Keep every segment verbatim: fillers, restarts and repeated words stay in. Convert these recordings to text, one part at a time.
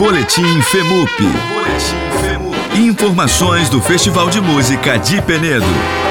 Boletim FEMUP. Boletim FEMUP. Informações do Festival de Música de Penedo.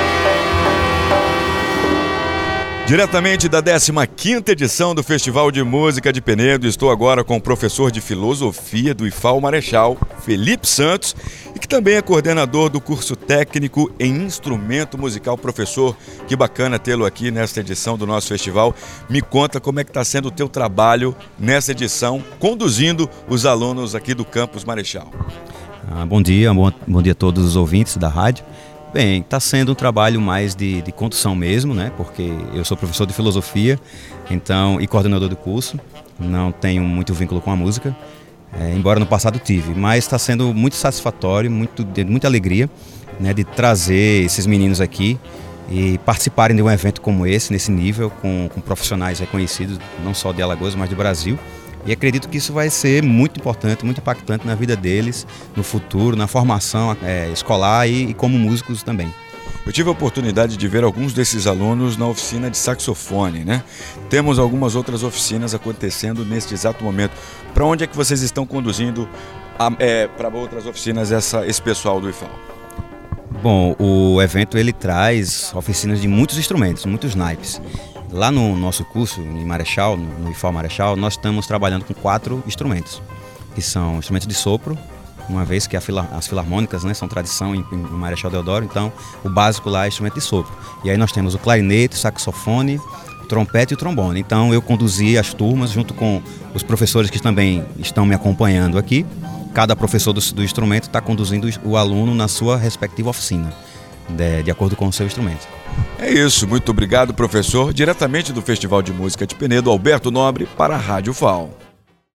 Diretamente da décima quinta edição do Festival de Música de Penedo, estou agora com o professor de Filosofia do I F A O Marechal, Felipe Santos, e que também é coordenador do curso técnico em instrumento musical. Professor, que bacana tê-lo aqui nesta edição do nosso festival. Me conta como é que está sendo o teu trabalho nessa edição, conduzindo os alunos aqui do campus Marechal. Ah, bom dia, bom, bom dia a todos os ouvintes da rádio. Bem, está sendo um trabalho mais de, de condução mesmo, né? Porque eu sou professor de filosofia, então, e coordenador do curso, não tenho muito vínculo com a música, é, embora no passado tive, mas está sendo muito satisfatório, muito, de muita alegria, né, de trazer esses meninos aqui e participarem de um evento como esse, nesse nível, com, com profissionais reconhecidos, não só de Alagoas, mas do Brasil. E acredito que isso vai ser muito importante, muito impactante na vida deles, no futuro, na formação é, escolar e, e como músicos também. Eu tive a oportunidade de ver alguns desses alunos na oficina de saxofone, né? Temos algumas outras oficinas acontecendo neste exato momento. Para onde é que vocês estão conduzindo é, para outras oficinas essa, esse pessoal do I F A O? Bom, o evento ele traz oficinas de muitos instrumentos, muitos naipes. Lá no nosso curso, em Marechal, no I F A O Marechal, nós estamos trabalhando com quatro instrumentos, que são instrumentos de sopro, uma vez que a fila, as filarmônicas, né, são tradição em, em Marechal Deodoro, então o básico lá é instrumento de sopro. E aí nós temos o clarinete, o saxofone, o trompete e o trombone. Então eu conduzi as turmas junto com os professores que também estão me acompanhando aqui. Cada professor do, do instrumento está conduzindo o aluno na sua respectiva oficina, de, de acordo com o seu instrumento. É isso, muito obrigado, professor. Diretamente do Festival de Música de Penedo, Alberto Nobre, para a Rádio F A O.